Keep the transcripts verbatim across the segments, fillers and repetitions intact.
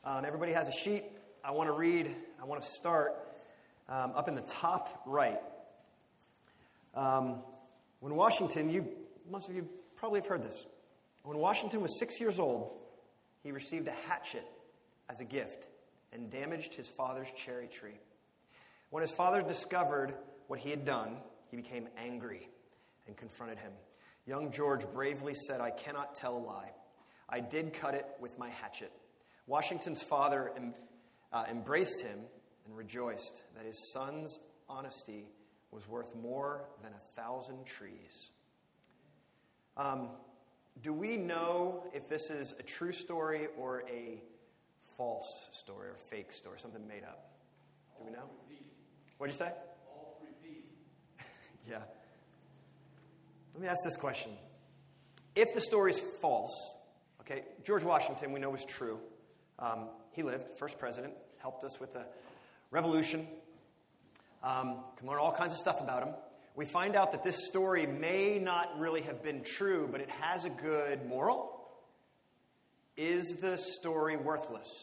Um, everybody has a sheet. I want to read, I want to start um, up in the top right. Um, when Washington, you, most of you probably have heard this. When Washington was six years old, he received a hatchet as a gift and damaged his father's cherry tree. When his father discovered what he had done, he became angry and confronted him. Young George bravely said, "I cannot tell a lie. I did cut it with my hatchet." Washington's father em, uh, embraced him and rejoiced that his son's honesty was worth more than a thousand trees. Um, do we know if this is a true story or a false story or fake story, something made up? Do we know? What did you say? All repeat. Yeah. Let me ask this question. If the story is false, okay, George Washington we know was true. Um, he lived, first president, helped us with the revolution. Um, can learn all kinds of stuff about him. We find out that this story may not really have been true, but it has a good moral. Is the story worthless?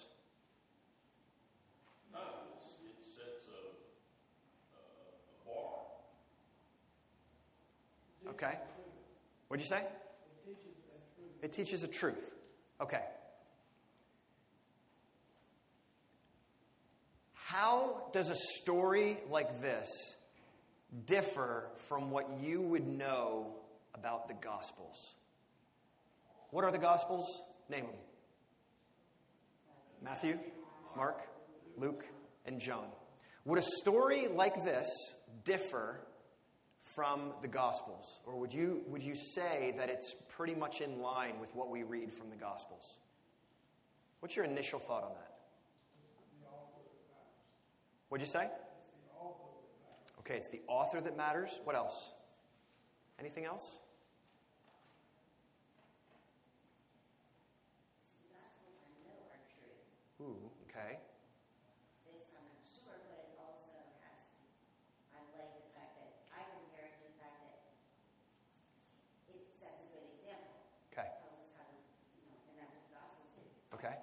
No, it's, it sets a, a, a bar. Okay. What'd you say? It teaches the truth. Okay. How does a story like this differ from what you would know about the Gospels? What are the Gospels? Name them. Matthew, Mark, Luke, and John. Would a story like this differ from the Gospels? Or would you, would you say that it's pretty much in line with what we read from the Gospels? What's your initial thought on that? What'd you say? Okay, it's the author that matters. What else? Anything else? The Gospels I know are true. Ooh, okay. This I'm not sure, but it also has to, I like the fact that I compare it to the fact that it sets a good example. Okay. It tells us how to, you know, and that's what the Gospels do. Okay.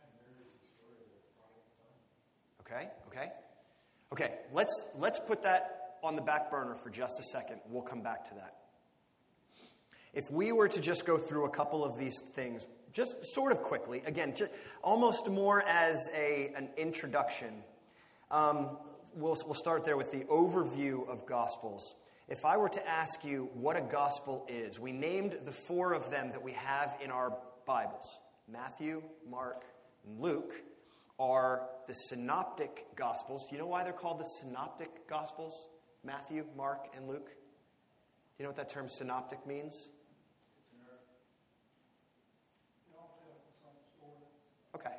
Okay, okay. Okay, let's let's put that on the back burner for just a second. We'll come back to that. If we were to just go through a couple of these things, just sort of quickly, again, just almost more as a an introduction, um, we'll we'll start there with the overview of Gospels. If I were to ask you what a gospel is, we named the four of them that we have in our Bibles: Matthew, Mark, and Luke. Are the synoptic Gospels. Do you know why they're called the synoptic Gospels? Matthew, Mark, and Luke? Do you know what that term synoptic means? Okay.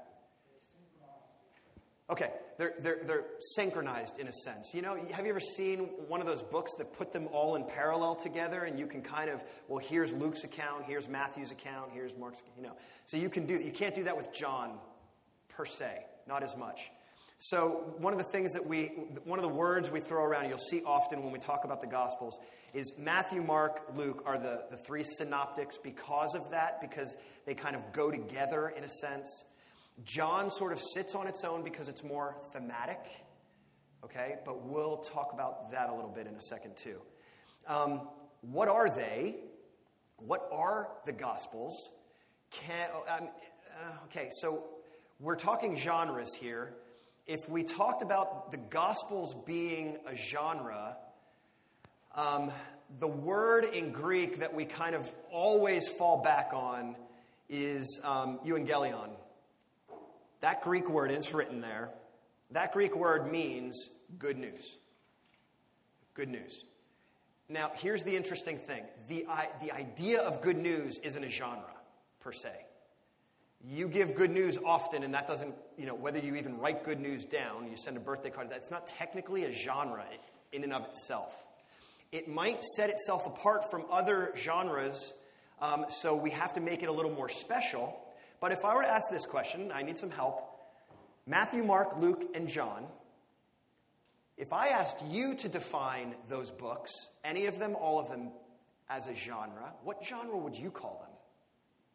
Okay, they're, they're, they're synchronized in a sense. You know, have you ever seen one of those books that put them all in parallel together and you can kind of, well, here's Luke's account, here's Matthew's account, here's Mark's, you know. So you can do, you can't do that with John per se. Not as much. So one of the things that we, one of the words we throw around, you'll see often when we talk about the Gospels, is Matthew, Mark, Luke are the, the three synoptics because of that, because they kind of go together in a sense. John sort of sits on its own because it's more thematic, okay? But we'll talk about that a little bit in a second too. Um, what are they? What are the Gospels? Can, um, uh, okay, so we're talking genres here. If we talked about the Gospels being a genre, um, the word in Greek that we kind of always fall back on is um, euangelion. That Greek word, it's written there, that Greek word means good news. Good news. Now, here's the interesting thing. The, I, the idea of good news isn't a genre, per se. You give good news often, and that doesn't, you know, whether you even write good news down, you send a birthday card, that's not technically a genre in and of itself. It might set itself apart from other genres, um, so we have to make it a little more special. But if I were to ask this question, I need some help. Matthew, Mark, Luke, and John, if I asked you to define those books, any of them, all of them, as a genre, what genre would you call them?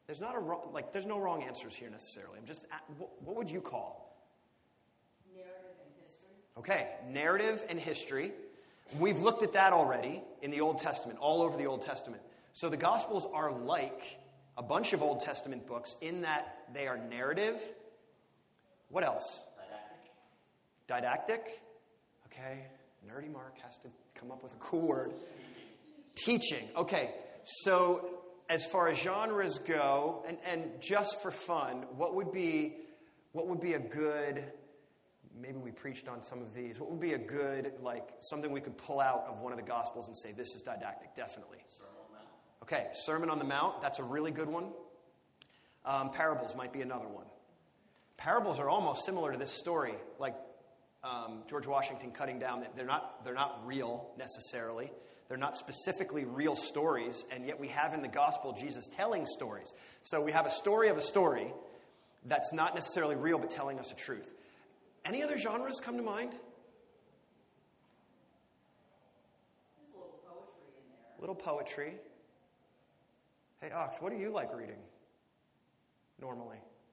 There's not a wrong, like, there's no wrong answers here necessarily. I'm just, what, what would you call? Narrative and history. Okay, narrative and history. We've looked at that already in the Old Testament, all over the Old Testament. So the Gospels are like a bunch of Old Testament books in that they are narrative. What else? Didactic. Didactic. Okay, nerdy Mark has to come up with a cool word. Teaching. Okay, so as far as genres go, and, and just for fun, what would be what would be a good, maybe we preached on some of these, what would be a good, like, something we could pull out of one of the Gospels and say, this is didactic, definitely. Sermon on the Mount. Okay, Sermon on the Mount, that's a really good one. Um, parables might be another one. Parables are almost similar to this story, like um, George Washington cutting down. They're not, they're not real necessarily. They're not specifically real stories, and yet we have in the gospel Jesus telling stories. So we have a story of a story that's not necessarily real, but telling us a truth. Any other genres come to mind? There's a little poetry in there. Little poetry. Hey, Ox, what do you like reading normally?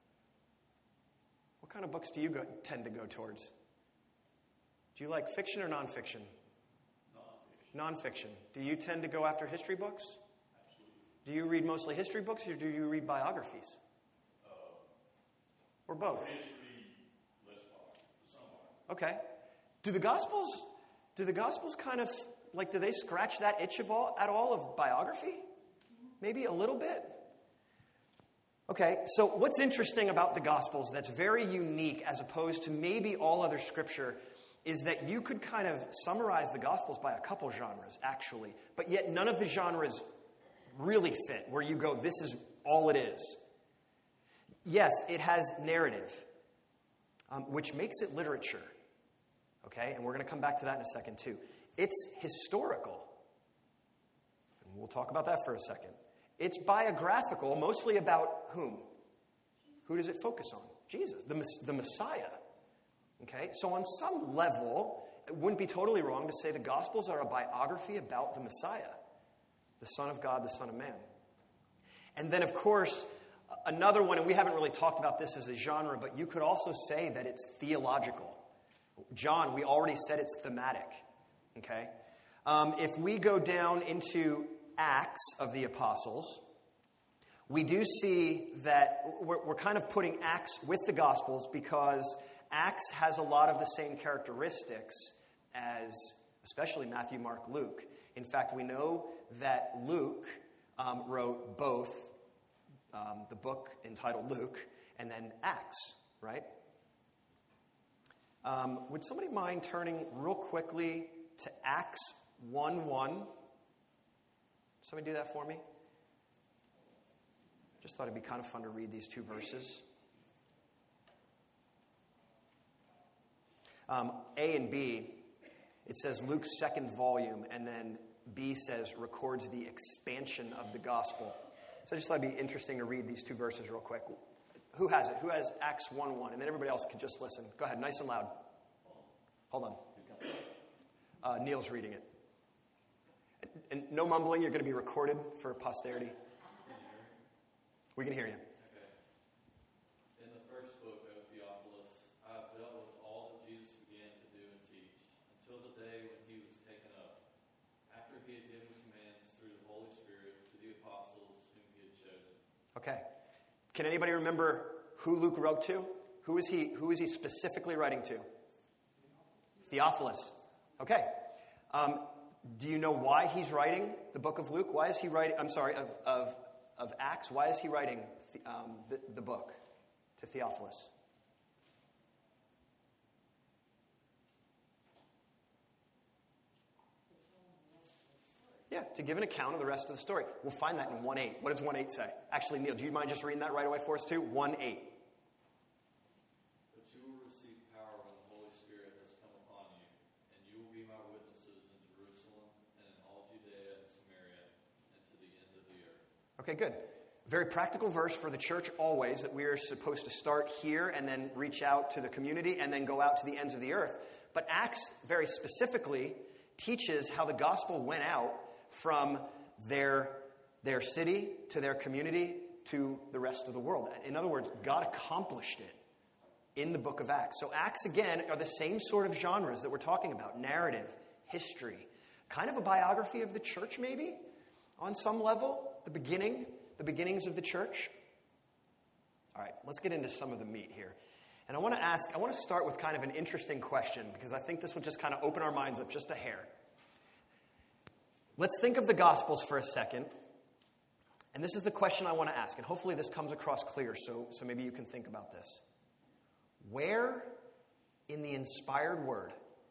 What kind of books do you go, tend to go towards? Do you like fiction or nonfiction? Nonfiction. Do you tend to go after history books? Absolutely. Do you read mostly history books, or do you read biographies? Uh, or both? history, less biography, some biography. Okay. Do the Gospels, do the Gospels kind of, like, do they scratch that itch of all, at all of biography? Maybe a little bit? Okay, so what's interesting about the Gospels that's very unique as opposed to maybe all other Scripture is that you could kind of summarize the Gospels by a couple genres, actually, but yet none of the genres really fit, where you go, this is all it is. Yes, it has narrative, um, which makes it literature, okay? And we're going to come back to that in a second, too. It's historical, and we'll talk about that for a second. It's biographical, mostly about whom? Who does it focus on? Jesus, the, the Messiah. Okay, so on some level, it wouldn't be totally wrong to say the Gospels are a biography about the Messiah, the Son of God, the Son of Man. And then, of course, another one, and we haven't really talked about this as a genre, but you could also say that it's theological. John, we already said it's thematic. Okay, um, if we go down into Acts of the Apostles, we do see that we're, we're kind of putting Acts with the Gospels because Acts has a lot of the same characteristics as especially Matthew, Mark, Luke. In fact, we know that Luke um, wrote both um, the book entitled Luke and then Acts, right? Um, would somebody mind turning real quickly to Acts one one? Somebody do that for me? Just thought it'd be kind of fun to read these two verses. Um, A and B, it says Luke's second volume, and then B says records the expansion of the gospel. So I just thought it'd be interesting to read these two verses real quick. Who has it? Who has Acts one one? And then everybody else can just listen. Go ahead, nice and loud. Hold on. Uh, Neil's reading it. And, and no mumbling, you're going to be recorded for posterity. We can hear you. In the first book of Theophilus, I have dealt with all that Jesus began to do and teach, until the day when he was taken up, after he had given commands through the Holy Spirit to the apostles whom he had chosen. Okay. Can anybody remember who Luke wrote to? Who is he, who is he specifically writing to? Theophilus. Okay. Um, do you know why he's writing the book of Luke? Why is he writing, I'm sorry, of, of, of Acts? Why is he writing the, um, the, the book to Theophilus? Yeah, to give an account of the rest of the story. We'll find that in one eight. What does one eight say? Actually, Neil, do you mind just reading that right away for us too? one eight. But you will receive power when the Holy Spirit has come upon you, and you will be my witnesses in Jerusalem and in all Judea and Samaria and to the end of the earth. Okay, good. Very practical verse for the church always, that we are supposed to start here and then reach out to the community and then go out to the ends of the earth. But Acts, very specifically, teaches how the gospel went out from their, their city to their community to the rest of the world. In other words, God accomplished it in the book of Acts. So Acts, again, are the same sort of genres that we're talking about. Narrative, history, kind of a biography of the church, maybe, on some level. The beginning, the beginnings of the church. All right, let's get into some of the meat here. And I want to ask, I want to start with kind of an interesting question, because I think this will just kind of open our minds up just a hair. Let's think of the Gospels for a second. And this is the question I want to ask, and hopefully this comes across clear, so, so maybe you can think about this. Where in the inspired word,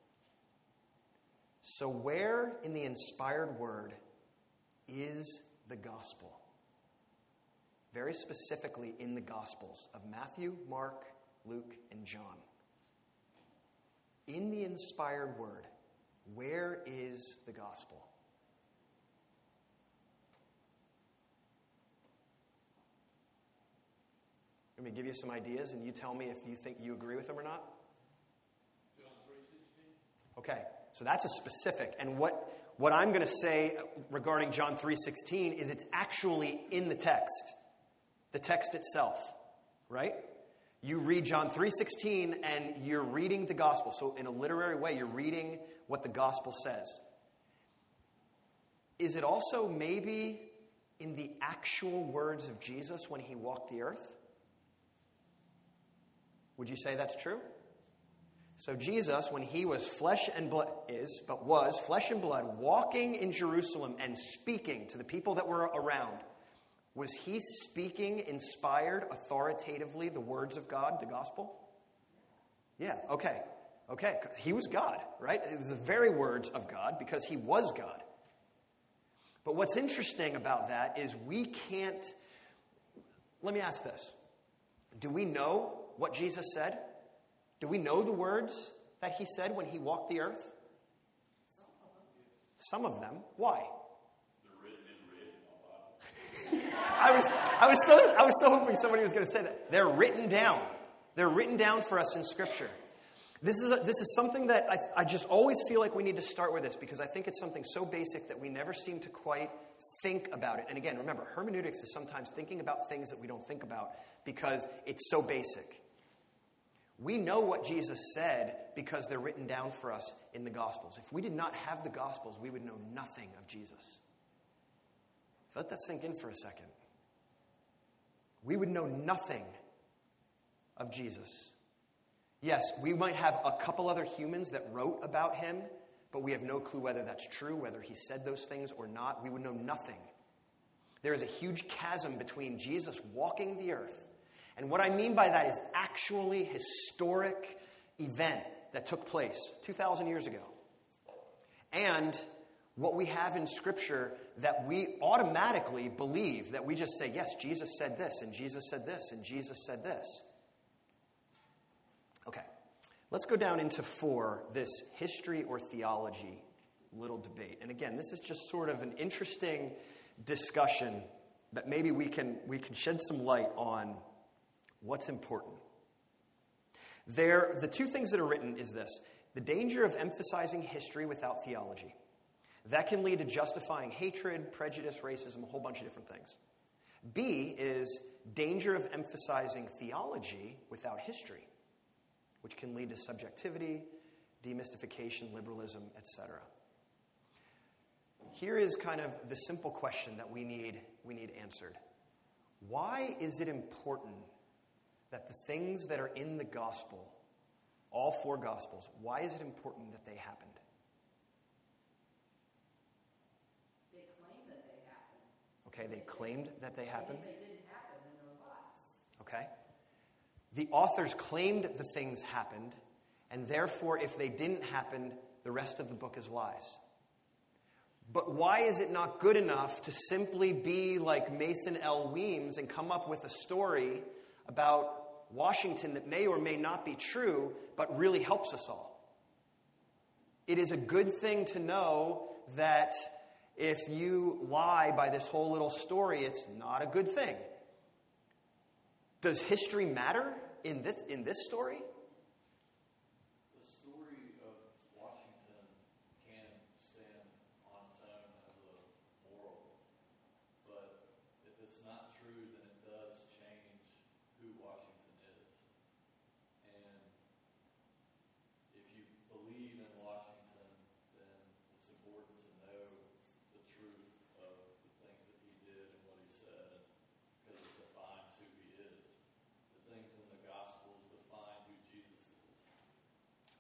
so where in the inspired word is the gospel? Very specifically in the Gospels of Matthew, Mark, Luke, and John. In the inspired word, where is the gospel? Let me give you some ideas, and you tell me if you think you agree with them or not. John three sixteen. Okay, so that's a specific. And what, what I'm going to say regarding John three sixteen is it's actually in the text. The text itself, right? You read John three sixteen, and you're reading the gospel. So in a literary way, you're reading what the gospel says. Is it also maybe in the actual words of Jesus when he walked the earth? Would you say that's true? So Jesus, when he was flesh and blood, is, but was flesh and blood, walking in Jerusalem and speaking to the people that were around, was he speaking inspired, authoritatively, the words of God, the gospel? Yeah, okay. Okay, he was God, right? It was the very words of God because he was God. But what's interesting about that is we can't... Let me ask this. Do we know what Jesus said? Do we know the words that he said when he walked the earth? Some of them. Why? I was, I was so, I was so hoping somebody was going to say that. They're written down. They're written down for us in Scripture. This is a, this is something that I, I just always feel like we need to start with this because I think it's something so basic that we never seem to quite think about it. And again, remember, hermeneutics is sometimes thinking about things that we don't think about because it's so basic. We know what Jesus said because they're written down for us in the Gospels. If we did not have the Gospels, we would know nothing of Jesus. Let that sink in for a second. We would know nothing of Jesus. Yes, we might have a couple other humans that wrote about him, but we have no clue whether that's true, whether he said those things or not. We would know nothing. There is a huge chasm between Jesus walking the earth, and what I mean by that is actually historic event that took place two thousand years ago, and what we have in Scripture that we automatically believe, that we just say, yes, Jesus said this, and Jesus said this, and Jesus said this. Okay, let's go down into four, this history or theology little debate. And again, this is just sort of an interesting discussion that maybe we can we can shed some light on what's important. There, the two things that are written is this: the danger of emphasizing history without theology. That can lead to justifying hatred, prejudice, racism, a whole bunch of different things. B is danger of emphasizing theology without history, which can lead to subjectivity, demystification, liberalism, et cetera. Here is kind of the simple question that we need, we need answered. Why is it important that the things that are in the gospel, all four gospels, why is it important that they happened? They claim that they happened. Okay, they claimed that they happened. And if they didn't happen, then they were lies. Okay. The authors claimed the things happened, and therefore, if they didn't happen, the rest of the book is lies. But why is it not good enough to simply be like Mason L. Weems and come up with a story about Washington that may or may not be true, but really helps us all? It is a good thing to know that if you lie by this whole little story, it's not a good thing. Does history matter in this in this story? The story of Washington can stand on its own as a moral, but if it's not true, then it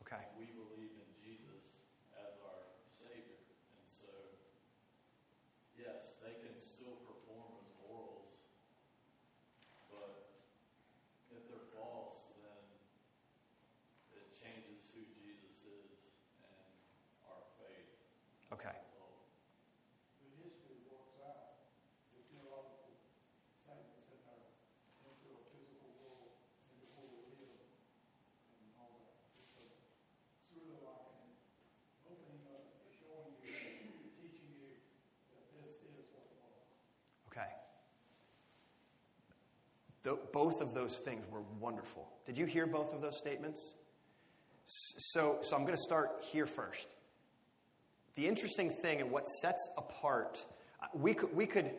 Okay. We believe in Jesus as our Savior. And so, yes, they can still perform as morals, but if they're false, then it changes who Jesus is and our faith. Okay. The history works out the theological statements in there into a physical world and before we live and all that. It's, a, it's really like an opening up, showing you, teaching you that this is what it was. Okay. Th- both of those things were wonderful. Did you hear both of those statements? S- So, so I'm going to start here first. The interesting thing and what sets apart, uh, we could, we could,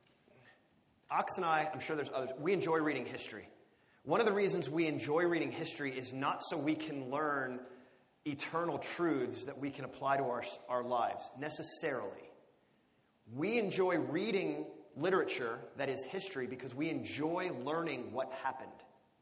Ox and I, I'm sure there's others, we enjoy reading history. One of the reasons we enjoy reading history is not so we can learn eternal truths that we can apply to our, our lives, necessarily. We enjoy reading literature that is history because we enjoy learning what happened.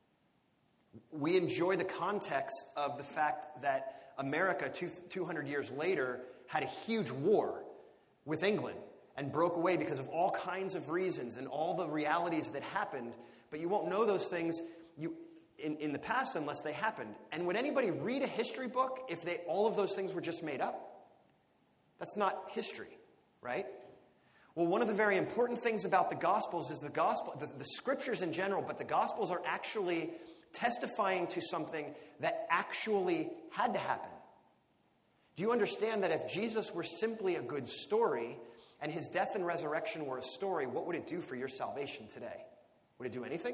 We enjoy the context of the fact that America, two, 200 years later, had a huge war with England and broke away because of all kinds of reasons and all the realities that happened. But you won't know those things you, in, in the past unless they happened. And would anybody read a history book if they all of those things were just made up? That's not history, right? Well, one of the very important things about the Gospels is the gospel, the, the scriptures in general, but the Gospels are actually testifying to something that actually had to happen. Do you understand that if Jesus were simply a good story and his death and resurrection were a story, what would it do for your salvation today? Would it do anything?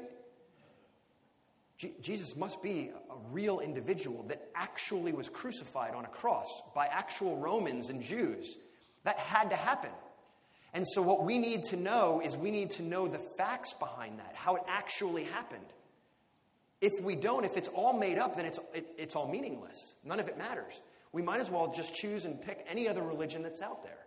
Je- Jesus must be a real individual that actually was crucified on a cross by actual Romans and Jews. That had to happen. And so what we need to know is we need to know the facts behind that, how it actually happened. If we don't, if it's all made up, then it's it, it's all meaningless. None of it matters. We might as well just choose and pick any other religion that's out there.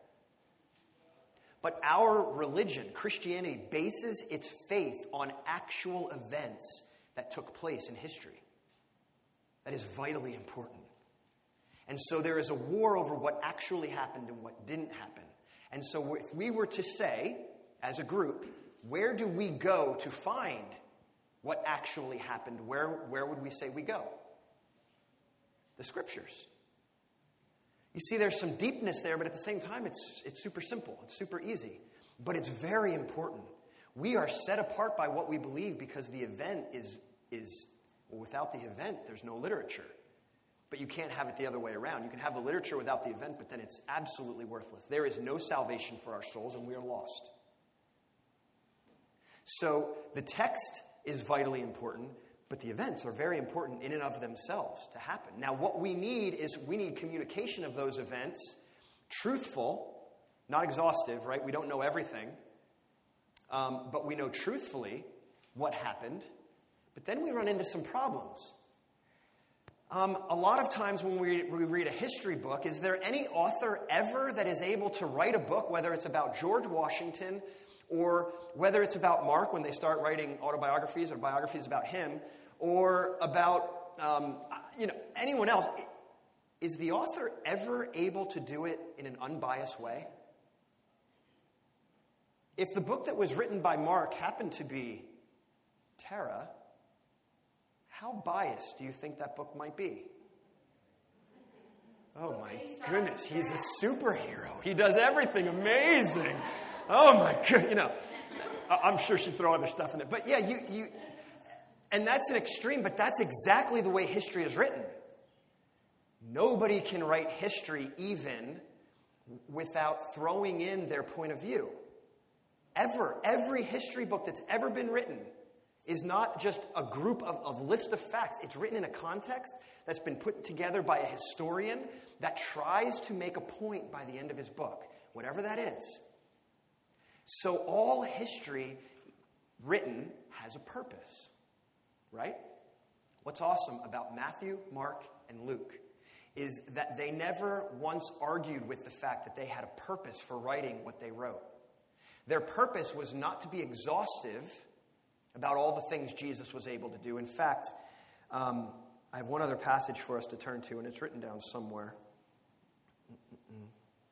But our religion, Christianity, bases its faith on actual events that took place in history. That is vitally important. And so there is a war over what actually happened and what didn't happen. And so if we were to say, as a group, where do we go to find what actually happened? Where, where would we say we go? The Scriptures. You see, there's some deepness there, but at the same time, it's, it's super simple. It's super easy. But it's very important. We are set apart by what we believe because the event is, is well, without the event, there's no literature. But you can't have it the other way around. You can have the literature without the event, but then it's absolutely worthless. There is no salvation for our souls, and we are lost. So the text is vitally important, but the events are very important in and of themselves to happen. Now, what we need is we need communication of those events, truthful, not exhaustive, right? We don't know everything, um, but we know truthfully what happened. But then we run into some problems. Um, a lot of times when we, we read a history book, is there any author ever that is able to write a book, whether it's about George Washington or whether it's about Mark when they start writing autobiographies or biographies about him, or about um, you know anyone else? Is the author ever able to do it in an unbiased way? If the book that was written by Mark happened to be Tara, how biased do you think that book might be? Oh my goodness, he's a superhero. He does everything amazing. Oh my god, you know, I'm sure she'd throw other stuff in there. But yeah, you, you, and that's an extreme, but that's exactly the way history is written. Nobody can write history even without throwing in their point of view. Ever, every history book that's ever been written is not just a group of, of list of facts. It's written in a context that's been put together by a historian that tries to make a point by the end of his book, whatever that is. So all history written has a purpose, right? What's awesome about Matthew, Mark, and Luke is that they never once argued with the fact that they had a purpose for writing what they wrote. Their purpose was not to be exhaustive about all the things Jesus was able to do. In fact, um, I have one other passage for us to turn to, and it's written down somewhere. Mm-mm-mm.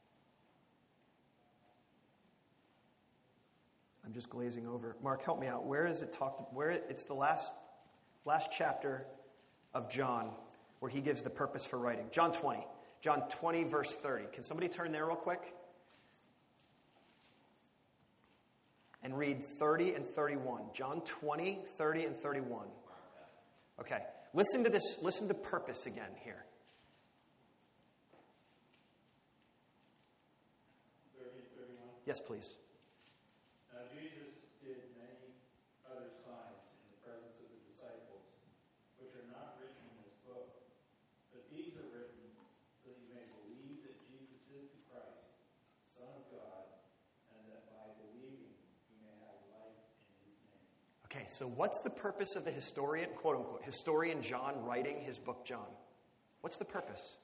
I'm just glazing over. Mark, help me out. Where is it talked? Where it, it's the last last chapter of John, where he gives the purpose for writing. John twenty. John twenty, verse thirty. Can somebody turn there real quick? And read thirty and thirty-one. John twenty, thirty, and thirty-one. Okay. Listen to this. Listen to purpose again here. thirty and thirty-one. Yes, please. Now Jesus did many other signs in the presence of the disciples, which are not written in this book. But these are written so that you may believe that Jesus is the Christ, Son of God, and that by believing you may have life in his name. Okay, so what's the purpose of the historian, quote unquote, historian John writing his book John? What's the purpose?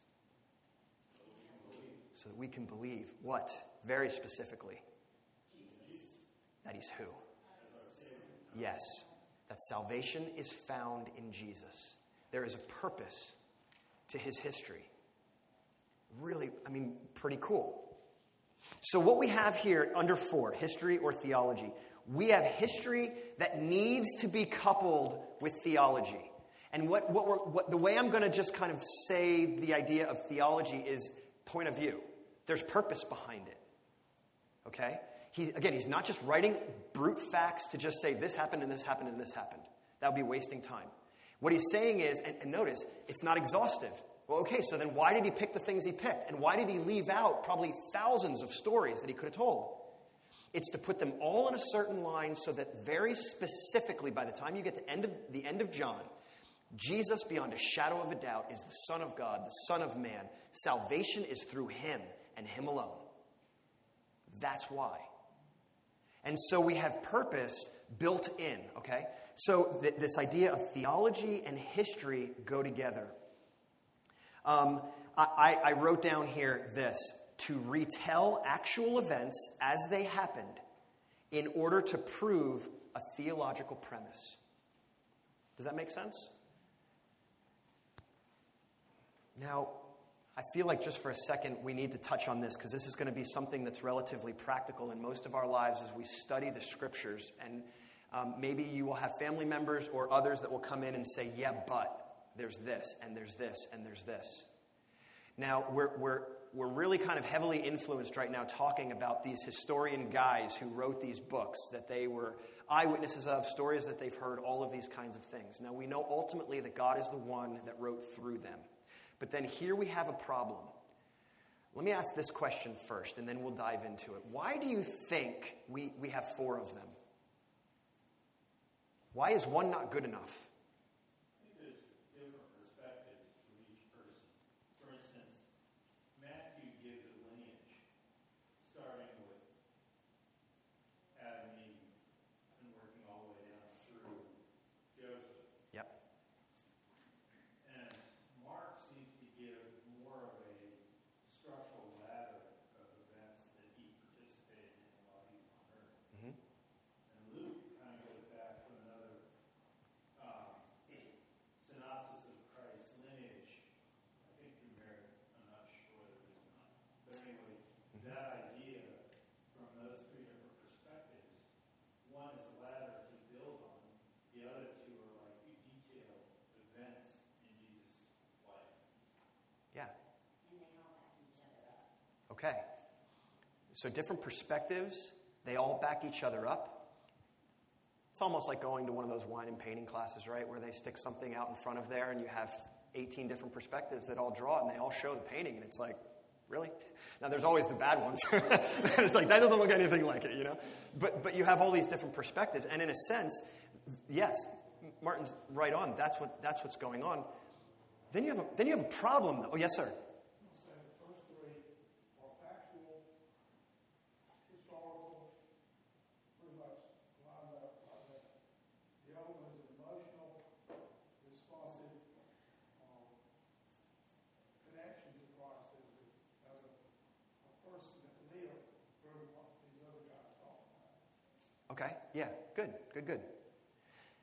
So that we can believe. What? Very specifically. That he's who? Yes. That salvation is found in Jesus. There is a purpose to his history. Really, I mean, pretty cool. So what we have here under four, history or theology, we have history that needs to be coupled with theology. And what, what, we're, what the way I'm going to just kind of say the idea of theology is point of view. There's purpose behind it. Okay? He, again, he's not just writing brute facts to just say this happened and this happened and this happened. That would be wasting time. What he's saying is, and, and notice, it's not exhaustive. Well, okay, so then why did he pick the things he picked? And why did he leave out probably thousands of stories that he could have told? It's to put them all in a certain line so that very specifically, by the time you get to end of, the end of John, Jesus, beyond a shadow of a doubt, is the Son of God, the Son of Man. Salvation is through him and him alone. That's why. And so we have purpose built in, okay? So th- this idea of theology and history go together. Um, I, I wrote down here this: to retell actual events as they happened in order to prove a theological premise. Does that make sense? Now, I feel like just for a second we need to touch on this, because this is going to be something that's relatively practical in most of our lives as we study the scriptures. And um, maybe you will have family members or others that will come in and say, yeah, but there's this, and there's this, and there's this. Now, we're, we're, we're really kind of heavily influenced right now talking about these historian guys who wrote these books that they were eyewitnesses of, stories that they've heard, all of these kinds of things. Now, we know ultimately that God is the one that wrote through them. But then here we have a problem. Let me ask this question first, and then we'll dive into it. Why do you think we, we have four of them? Why is one not good enough? I think there's different perspectives for each person. For instance, Matthew gives a lineage, starting with Adam and Eve, and working all the way down through Joseph. Yep. And Mark seems to give more of a structural ladder of events that he participated in while he was on earth. Mm-hmm. And Luke kind of goes back to another um, synopsis of Christ's lineage. I think through Mary. I'm not sure whether it is or not. But anyway, that idea from those three different perspectives, one is a ladder to build on. The other two are like detailed events in Jesus' life. Yeah. And they all back each other up. Okay. So different perspectives, they all back each other up. It's almost like going to one of those wine and painting classes, right, where they stick something out in front of there and you have eighteen different perspectives that all draw it and they all show the painting, and it's like, really? Now, there's always the bad ones. It's like, that doesn't look anything like it, you know? But but you have all these different perspectives, and in a sense, yes, Martin's right on. That's what that's what's going on. Then you have a, then you have a problem, though. Oh, yes, sir. I'll say the first three are factual, historical, pretty much lined up like that. The other one is an emotional, responsive um, connection to Christ as a, as a, a person that lived through what these other guys talk about. Okay. Yeah. Good. Good. Good.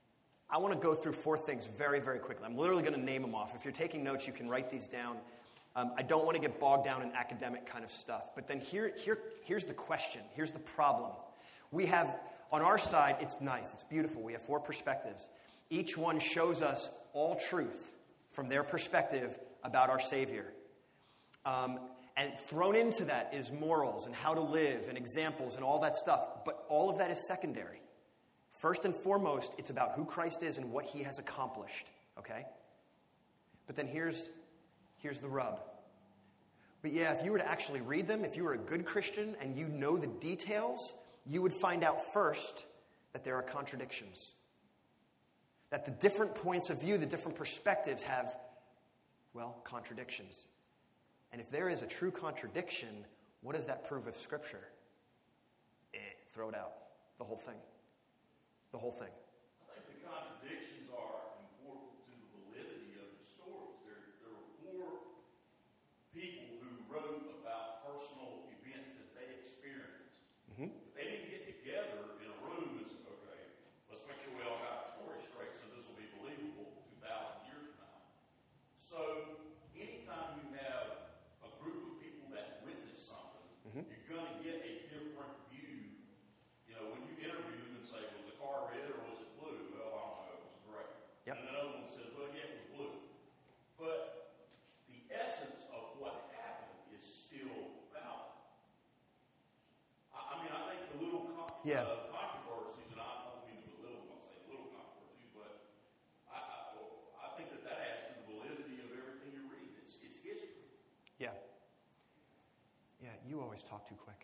I want to go through four things very, very quickly. I'm literally going to name them off. If you're taking notes, you can write these down. Um, I don't want to get bogged down in academic kind of stuff. But then here, here, here's the question. Here's the problem. We have, on our side, it's nice. It's beautiful. We have four perspectives. Each one shows us all truth from their perspective about our Savior. Um, and thrown into that is morals and how to live and examples and all that stuff. But all of that is secondary. First and foremost, it's about who Christ is and what he has accomplished. Okay? But then here's, here's the rub. But yeah, if you were to actually read them, if you were a good Christian and you know the details, you would find out first that there are contradictions. That the different points of view, the different perspectives have, well, contradictions. And if there is a true contradiction, what does that prove of Scripture? Eh, throw it out. The whole thing. The whole thing. I think the contradictions are important to the validity of the stories. There, there were four people who wrote about personal events that they experienced. Mm-hmm. They didn't get together in a room and say, okay, let's make sure we all got our story straight so this will be believable two thousand years from now. So anytime you have a group of people that witness something, mm-hmm. you're going to get a different view. You know, when you interview them and say, was the car red or was it blue? Well, I don't know, it was gray. Yep. And another one says, well, yeah, it was blue. But the essence of what happened is still valid. I, I mean, I think the little con- Yeah. uh, controversies, and I don't mean to belittle when I say little controversies, but I, I, I think that that adds to the validity of everything you read. It's, it's history. Yeah. Yeah, you always talk too quick.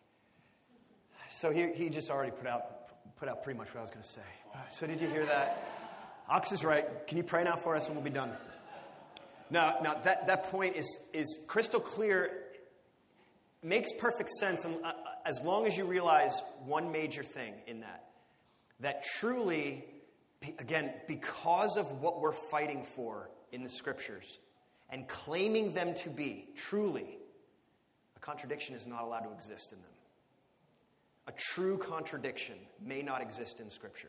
So he, he just already put out put out pretty much what I was going to say. Uh, so did you hear that? Ox is right. Can you pray now for us and we'll be done? Now, now that, that point is, is crystal clear. Makes perfect sense and, uh, as long as you realize one major thing in that. That truly, again, because of what we're fighting for in the Scriptures and claiming them to be truly, a contradiction is not allowed to exist in them. A true contradiction may not exist in Scripture.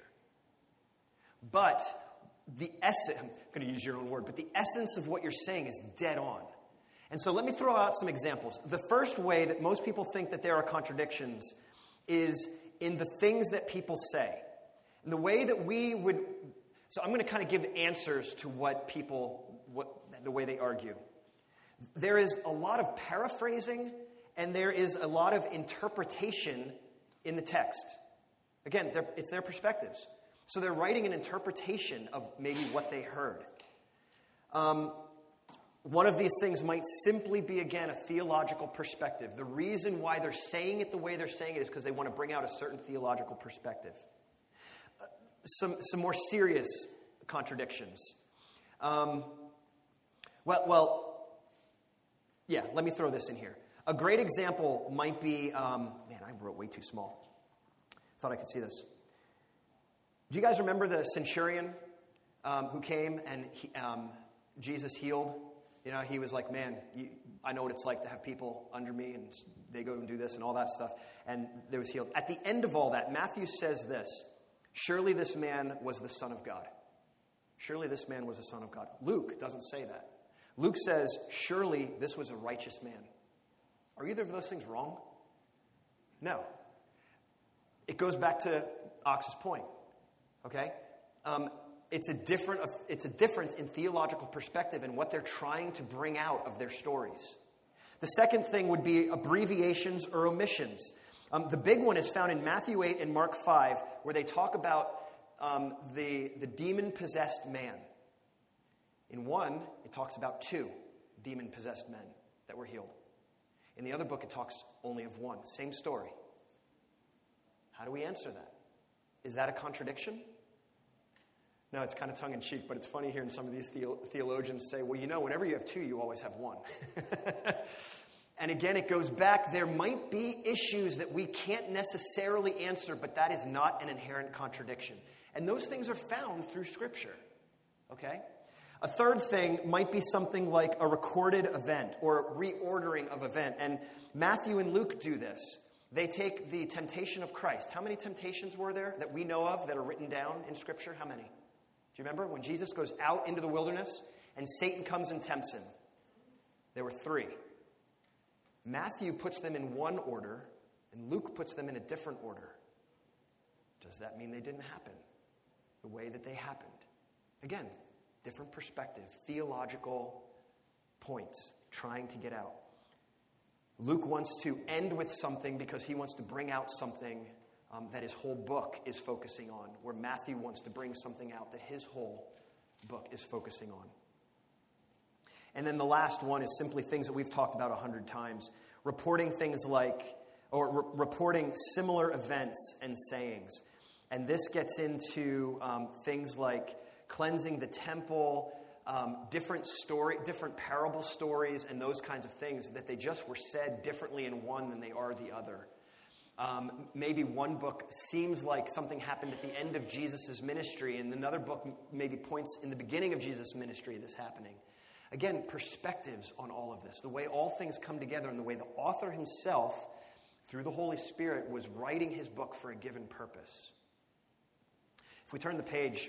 But the essence, I'm going to use your own word, but the essence of what you're saying is dead on. And so let me throw out some examples. The first way that most people think that there are contradictions is in the things that people say. And the way that we would, so I'm going to kind of give answers to what people, what the way they argue. There is a lot of paraphrasing and there is a lot of interpretation in the text. Again, it's their perspectives. So they're writing an interpretation of maybe what they heard. Um, one of these things might simply be, again, a theological perspective. The reason why they're saying it the way they're saying it is because they want to bring out a certain theological perspective. Uh, some, some more serious contradictions. Um, well, well, yeah, let me throw this in here. A great example might be, um, man, I wrote way too small. Thought I could see this. Do you guys remember the centurion um, who came and he, um, Jesus healed? You know, he was like, man, you, I know what it's like to have people under me and they go and do this and all that stuff. And they was healed. At the end of all that, Matthew says this, surely this man was the Son of God. Surely this man was the Son of God. Luke doesn't say that. Luke says, surely this was a righteous man. Are either of those things wrong? No. It goes back to Ox's point. Okay? Um, it's a different. It's a difference in theological perspective and what they're trying to bring out of their stories. The second thing would be abbreviations or omissions. Um, the big one is found in Matthew eight and Mark five, where they talk about um, the, the demon-possessed man. In one, it talks about two demon-possessed men that were healed. In the other book, it talks only of one. Same story. How do we answer that? Is that a contradiction? No, it's kind of tongue-in-cheek, but it's funny hearing some of these theo- theologians say, well, you know, whenever you have two, you always have one. And again, it goes back. There might be issues that we can't necessarily answer, but that is not an inherent contradiction. And those things are found through Scripture. Okay? A third thing might be something like a recorded event or reordering of event. And Matthew and Luke do this. They take the temptation of Christ. How many temptations were there that we know of that are written down in Scripture? How many? Do you remember when Jesus goes out into the wilderness and Satan comes and tempts him? There were three. Matthew puts them in one order, and Luke puts them in a different order. Does that mean they didn't happen the way that they happened? Again, different perspective, theological points, trying to get out. Luke wants to end with something because he wants to bring out something um, that his whole book is focusing on, where Matthew wants to bring something out that his whole book is focusing on. And then the last one is simply things that we've talked about a hundred times. Reporting things like, or re- reporting similar events and sayings. And this gets into um, things like cleansing the temple, um, different story, different parable stories, and those kinds of things, that they just were said differently in one than they are the other. Um, maybe one book seems like something happened at the end of Jesus' ministry, and another book maybe points in the beginning of Jesus' ministry this happening. Again, perspectives on all of this, the way all things come together, and the way the author himself, through the Holy Spirit, was writing his book for a given purpose. If we turn the page,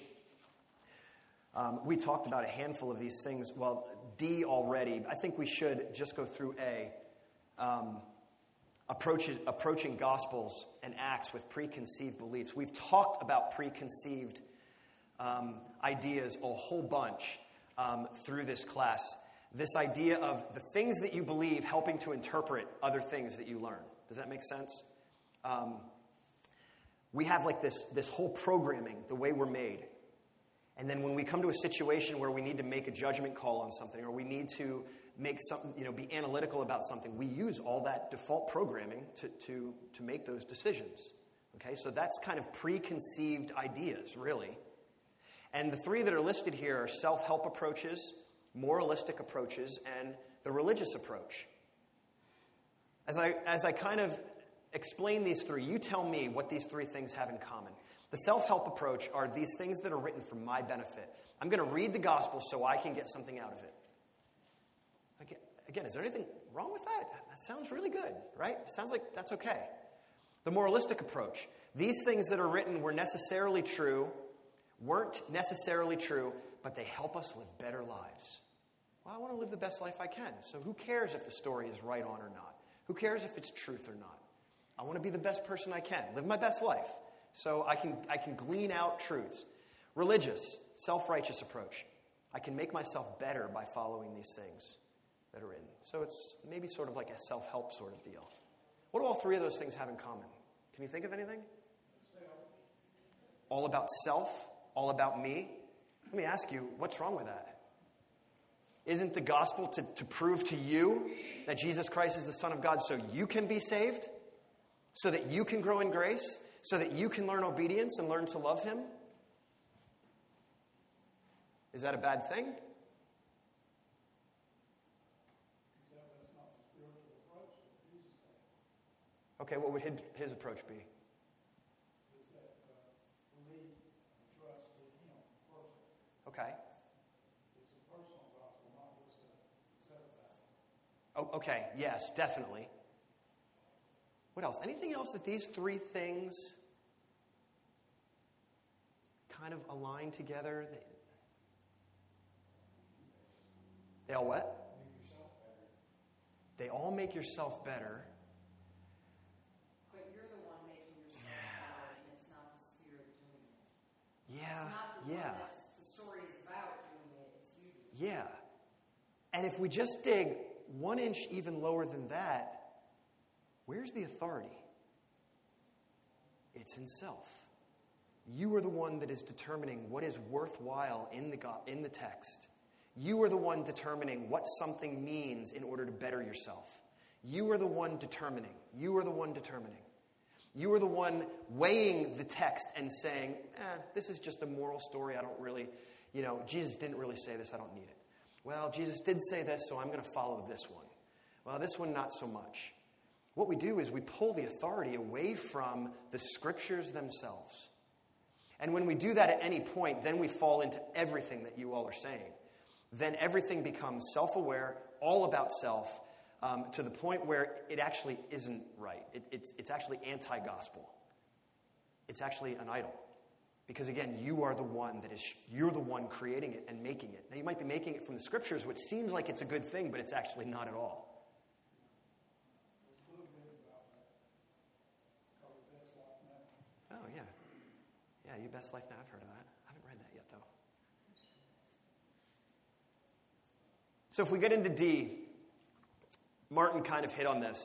um, we talked about a handful of these things. Well, D already. I think we should just go through A. Um, approach, approaching Gospels and Acts with preconceived beliefs. We've talked about preconceived um, ideas a whole bunch. Um, through this class, this idea of the things that you believe helping to interpret other things that you learn. Does that make sense? Um, we have like this, this whole programming, the way we're made. And then when we come to a situation where we need to make a judgment call on something, or we need to make something, you know, be analytical about something, we use all that default programming to, to, to make those decisions. Okay, so that's kind of preconceived ideas, really. And the three that are listed here are self-help approaches, moralistic approaches, and the religious approach. As I, as I kind of explain these three, you tell me what these three things have in common. The self-help approach are these things that are written for my benefit. I'm going to read the gospel so I can get something out of it. Again, again, is there anything wrong with that? That sounds really good, right? It sounds like that's okay. The moralistic approach. These things that are written were necessarily true, weren't necessarily true, but they help us live better lives. Well, I want to live the best life I can, so who cares if the story is right on or not? Who cares if it's truth or not? I want to be the best person I can, live my best life, so I can I can glean out truths. Religious, self-righteous approach. I can make myself better by following these things that are written. So it's maybe sort of like a self-help sort of deal. What do all three of those things have in common? Can you think of anything? All about self? All about me? Let me ask you, what's wrong with that? Isn't the gospel to, to prove to you that Jesus Christ is the Son of God so you can be saved? So that you can grow in grace? So that you can learn obedience and learn to love Him? Is that a bad thing? Okay, what would his, his approach be? Okay. It's a personal gospel, not just a set of facts. Oh, okay, yes, definitely. What else? Anything else that these three things kind of align together? They, they all what? Make yourself better. They all make yourself better. But you're the one making yourself better, and it's not the Spirit doing it. Yeah, It's not the yeah. one that's the story is about doing it, it's you doing it. Yeah. And if we just dig one inch even lower than that, where's the authority? It's in self. You are the one that is determining what is worthwhile in the go- in the text. You are the one determining what something means in order to better yourself. You are the one determining. You are the one determining. You are the one weighing the text and saying, eh, this is just a moral story. I don't really, you know, Jesus didn't really say this. I don't need it. Well, Jesus did say this, so I'm going to follow this one. Well, this one, not so much. What we do is we pull the authority away from the scriptures themselves. And when we do that at any point, then we fall into everything that you all are saying. Then everything becomes self-aware, all about self, um, to the point where it actually isn't right. It, it's, it's actually anti-gospel. It's actually an idol. Because again, you are the one that is, you're the one creating it and making it. Now you might be making it from the scriptures, which seems like it's a good thing, but it's actually not at all. There's a little bit about that. Called The Best Life Now. Oh, yeah. Yeah, You Best Life Now. I've heard of that. I haven't read that yet, though. So if we get into D, Martin kind of hit on this.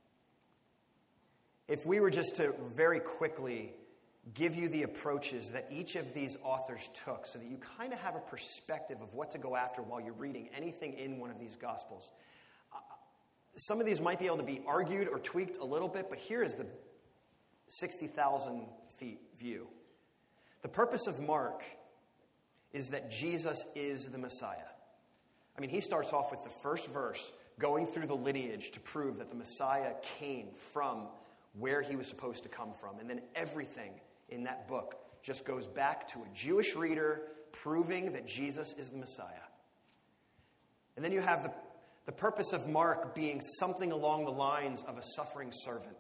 If we were just to very quickly give you the approaches that each of these authors took so that you kind of have a perspective of what to go after while you're reading anything in one of these Gospels. Uh, some of these might be able to be argued or tweaked a little bit, but here is the sixty thousand feet view. The purpose of Mark is that Jesus is the Messiah. I mean, he starts off with the first verse going through the lineage to prove that the Messiah came from where he was supposed to come from. And then everything in that book just goes back to a Jewish reader proving that Jesus is the Messiah. And then you have the, the purpose of Mark being something along the lines of a suffering servant,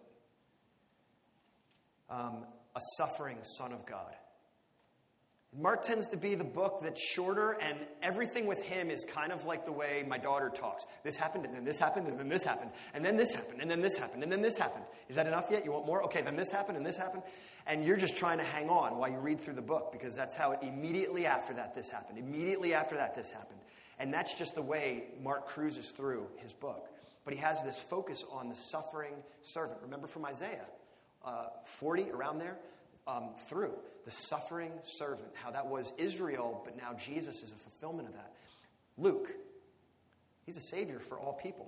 um, a suffering Son of God. Mark tends to be the book that's shorter, and everything with him is kind of like the way my daughter talks. This happened, and then this happened, and then this happened, and then this happened, and then this happened, and then this happened. Is that enough yet? You want more? Okay, then this happened, and this happened. And you're just trying to hang on while you read through the book, because that's how it, immediately after that, this happened. Immediately after that, this happened. And that's just the way Mark cruises through his book. But he has this focus on the suffering servant. Remember from Isaiah, uh, forty, around there, um, through. The suffering servant, how that was Israel, but now Jesus is a fulfillment of that. Luke, he's a savior for all people.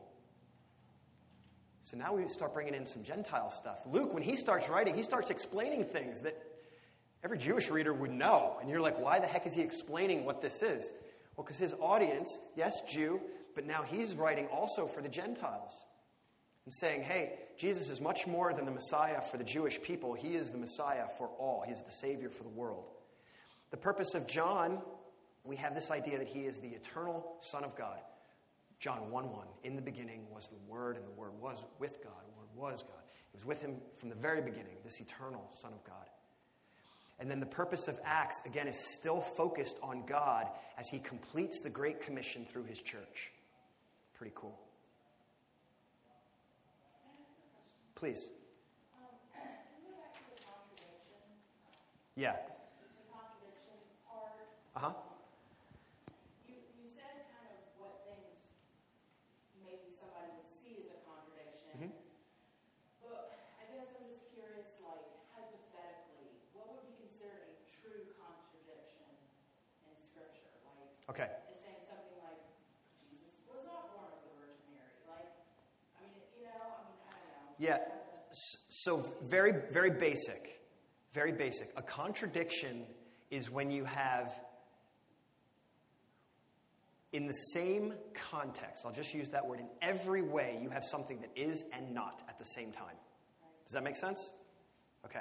So now we start bringing in some Gentile stuff. Luke, when he starts writing, he starts explaining things that every Jewish reader would know. And you're like, why the heck is he explaining what this is? Well, because his audience, yes, Jew, but now he's writing also for the Gentiles. And saying, hey, Jesus is much more than the Messiah for the Jewish people. He is the Messiah for all. He's the Savior for the world. The purpose of John, we have this idea that he is the eternal Son of God. John one one, in the beginning was the Word, and the Word was with God. The Word was God. It was with him from the very beginning, this eternal Son of God. And then the purpose of Acts, again, is still focused on God as he completes the Great Commission through his church. Pretty cool. Please. Um, can we go back to the contradiction? Yeah. The contradiction part. Uh-huh. You, you said kind of what things maybe somebody would see as a contradiction. Mm-hmm. But I guess I'm just curious, like, hypothetically, what would be considered a true contradiction in Scripture? Like, Okay. is saying something like, Jesus was not born of the Virgin Mary. Like, I mean, you know, I mean, I don't know. Yeah. So very, very basic. Very basic. A contradiction is when you have, in the same context, I'll just use that word, in every way, you have something that is and not at the same time. Does that make sense? Okay.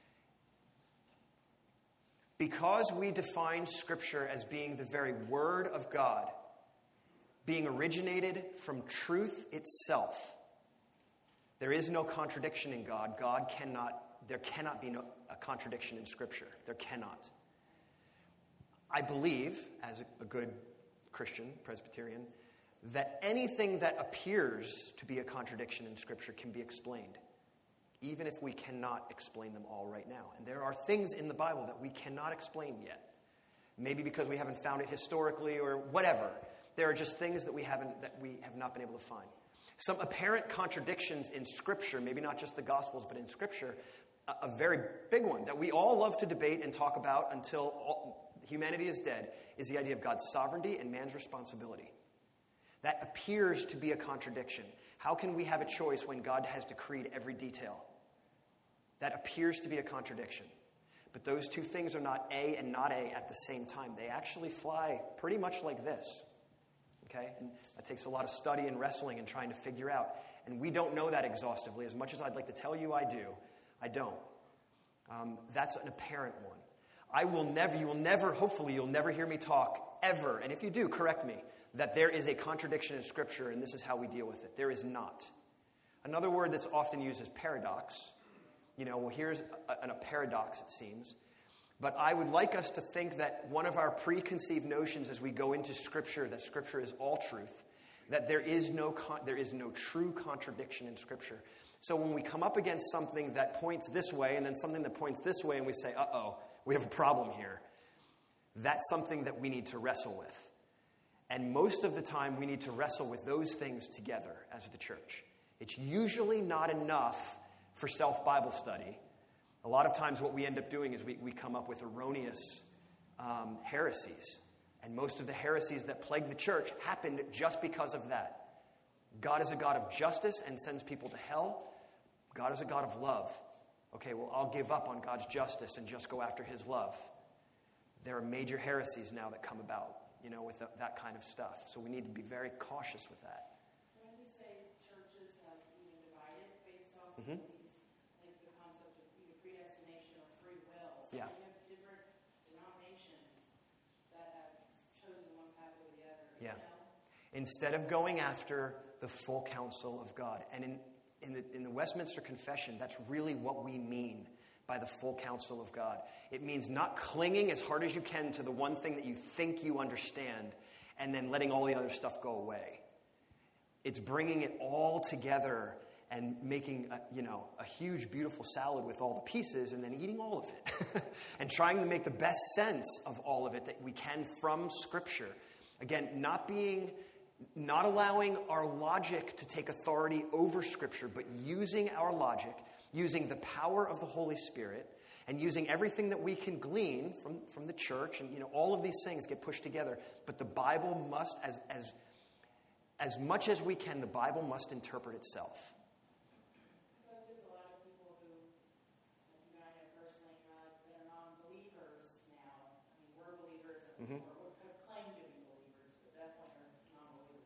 Because we define Scripture as being the very Word of God, being originated from truth itself, there is no contradiction in God. God cannot, there cannot be no, a contradiction in Scripture. There cannot. I believe, as a, a good Christian, Presbyterian, that anything that appears to be a contradiction in Scripture can be explained, even if we cannot explain them all right now. And there are things in the Bible that we cannot explain yet. Maybe because we haven't found it historically or whatever. There are just things that we haven't, that we have not been able to find. Some apparent contradictions in Scripture, maybe not just the Gospels, but in Scripture, a, a very big one that we all love to debate and talk about until all, humanity is dead, is the idea of God's sovereignty and man's responsibility. That appears to be a contradiction. How can we have a choice when God has decreed every detail? That appears to be a contradiction. But those two things are not A and not A at the same time. They actually fly pretty much like this. Okay? And that takes a lot of study and wrestling and trying to figure out. And we don't know that exhaustively. As much as I'd like to tell you I do, I don't. Um, that's an apparent one. I will never, you will never, hopefully you'll never hear me talk ever, and if you do, correct me, that there is a contradiction in Scripture and this is how we deal with it. There is not. Another word that's often used is paradox. You know, well, here's a, a, a paradox, it seems. But I would like us to think that one of our preconceived notions as we go into Scripture, that Scripture is all truth, that there is no con- there is no true contradiction in Scripture. So when we come up against something that points this way and then something that points this way and we say, uh-oh, we have a problem here, that's something that we need to wrestle with. And most of the time we need to wrestle with those things together as the church. It's usually not enough for self-Bible study. A lot of times what we end up doing is we, we come up with erroneous um, heresies. And most of the heresies that plague the church happened just because of that. God is a God of justice and sends people to hell. God is a God of love. Okay, well, I'll give up on God's justice and just go after his love. There are major heresies now that come about, you know, with the, that kind of stuff. So we need to be very cautious with that. When you say churches have even divided based off Mm-hmm. of these, like the concept of either predestination or free will, Yeah. we have different denominations that have chosen one path or the other. Yeah. You know? Instead of going after the full counsel of God. And in, in, the, in the Westminster Confession, that's really what we mean by the full counsel of God. It means not clinging as hard as you can to the one thing that you think you understand and then letting all the other stuff go away. It's bringing it all together and making a, you know, a huge, beautiful salad with all the pieces and then eating all of it. And trying to make the best sense of all of it that we can from Scripture. Again, not being... Not allowing our logic to take authority over Scripture, but using our logic, using the power of the Holy Spirit, and using everything that we can glean from, from the church, and you know, all of these things get pushed together. But the Bible must, as as as much as we can, the Bible must interpret itself. But there's a lot of people who, like you and I know personally, uh, that are non-believers now. I mean, we're believers, and Mhm. or or have claimed to be believers, but definitely are non-believers.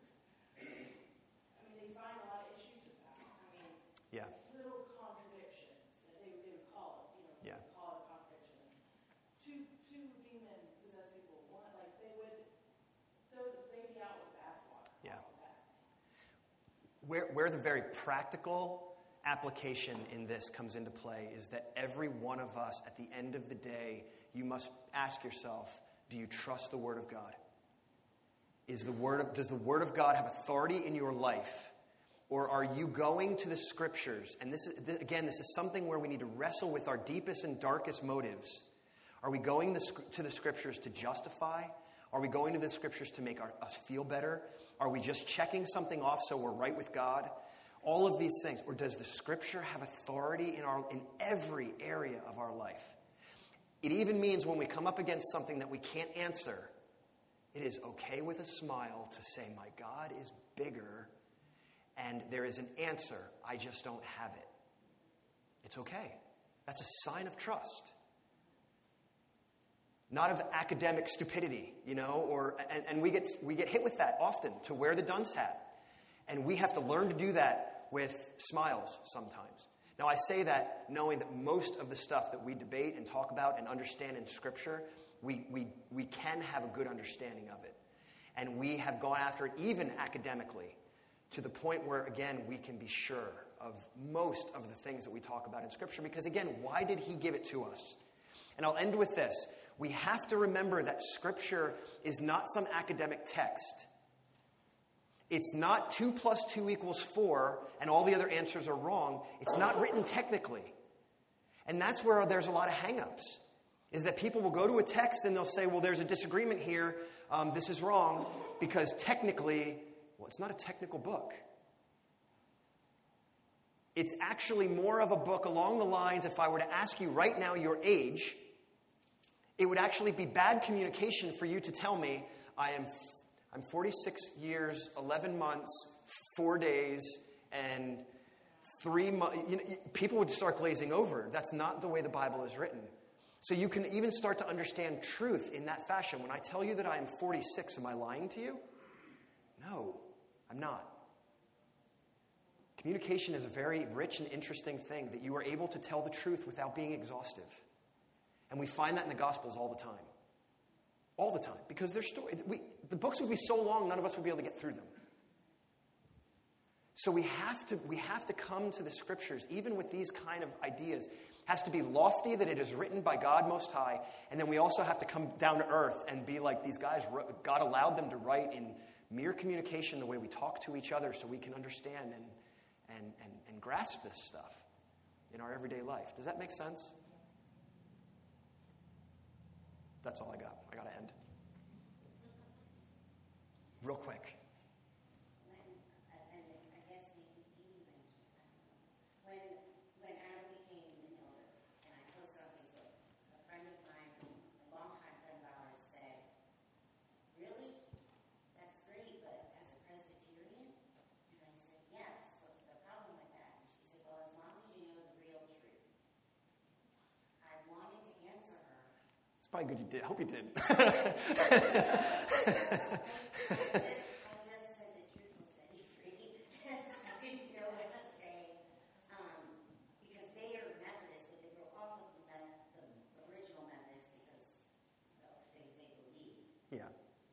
I mean, they find a lot of issues with that. I mean, Yeah. little contradictions that they, they would call it, you know, Yeah. they would call it a contradiction. Two two demon-possessed people, one like they would throw the baby out with the bathwater. Yeah. all of that. Where, where the very practical application in this comes into play is that every one of us, at the end of the day, you must ask yourself, do you trust the Word of God? Is the Word of, does the Word of God have authority in your life? Or are you going to the Scriptures? And this is, this, again, this is something where we need to wrestle with our deepest and darkest motives. Are we going to the Scriptures to justify? Are we going to the Scriptures to make our, us feel better? Are we just checking something off so we're right with God? All of these things. Or does the Scripture have authority in our in every area of our life? It even means when we come up against something that we can't answer, it is okay with a smile to say, my God is bigger and there is an answer. I just don't have it. It's okay. That's a sign of trust. Not of academic stupidity, you know, or and, and we get we get hit with that often, to wear the dunce hat. And we have to learn to do that with smiles sometimes. Now, I say that knowing that most of the stuff that we debate and talk about and understand in Scripture, we we we can have a good understanding of it. And we have gone after it even academically to the point where, again, we can be sure of most of the things that we talk about in Scripture. Because, again, why did he give it to us? And I'll end with this. We have to remember that Scripture is not some academic text. It's not two plus two equals four and all the other answers are wrong. It's not written technically. And that's where there's a lot of hang-ups, is that people will go to a text and they'll say, well, there's a disagreement here. Um, this is wrong because technically, well, it's not a technical book. It's actually more of a book along the lines, if I were to ask you right now your age, it would actually be bad communication for you to tell me, I am I'm forty-six years, eleven months, four days, and three months. You know, people would start glazing over. That's not the way the Bible is written. So you can even start to understand truth in that fashion. When I tell you that I am forty-six, am I lying to you? No, I'm not. Communication is a very rich and interesting thing, that you are able to tell the truth without being exhaustive. And we find that in the Gospels all the time. All the time. Because their story, we, the books would be so long, none of us would be able to get through them. So we have to we have to come to the Scriptures, even with these kind of ideas, has to be lofty, that it is written by God Most High, and then we also have to come down to earth and be like these guys. God allowed them to write in mere communication the way we talk to each other so we can understand and, and, and, and grasp this stuff in our everyday life. Does that make sense? That's all I got. I got to end. Real quick. When, uh, and I guess maybe Edie mentioned, I don't know. When, when Adam became an elder, and I posted on Facebook, a friend of mine, a longtime friend of ours, said, "Really? That's great, but as a Presbyterian?" And I said, "Yes, what's the problem with that?" And she said, "Well, as long as you know the real truth." I wanted to answer her. It's probably good you did. I hope you did. I just said the truth will set you free. I didn't know what to say. Um, because they are Methodist, but they broke off of the, Met- the original Methodist because of things they believe. Yeah.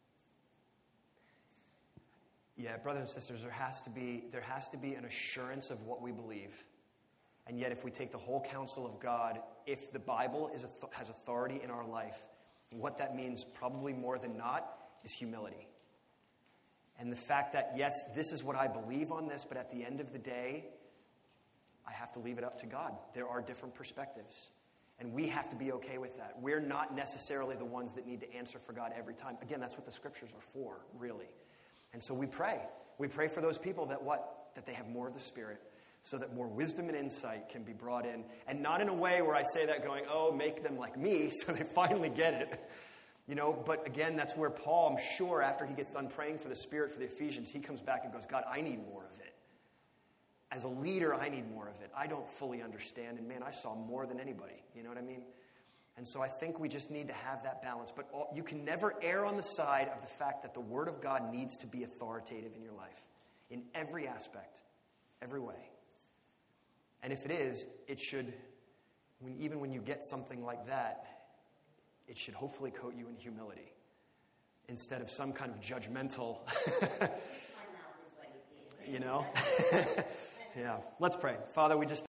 Yeah, brothers and sisters, there has to be there has to be an assurance of what we believe. And yet, if we take the whole counsel of God, if the Bible is a, has authority in our life, what that means, probably more than not, is humility. And the fact that, yes, this is what I believe on this, but at the end of the day, I have to leave it up to God. There are different perspectives. And we have to be okay with that. We're not necessarily the ones that need to answer for God every time. Again, that's what the scriptures are for, really. And so we pray. We pray for those people that what? That they have more of the Spirit, so that more wisdom and insight can be brought in. And not in a way where I say that going, oh, make them like me, so they finally get it. You know, but again, that's where Paul, I'm sure, after he gets done praying for the Spirit for the Ephesians, he comes back and goes, God, I need more of it. As a leader, I need more of it. I don't fully understand, and man, I saw more than anybody. You know what I mean? And so I think we just need to have that balance. But all, you can never err on the side of the fact that the Word of God needs to be authoritative in your life, in every aspect, every way. And if it is, it should, when, even when you get something like that, it should hopefully coat you in humility instead of some kind of judgmental, you know? Yeah. Let's pray. Father, we just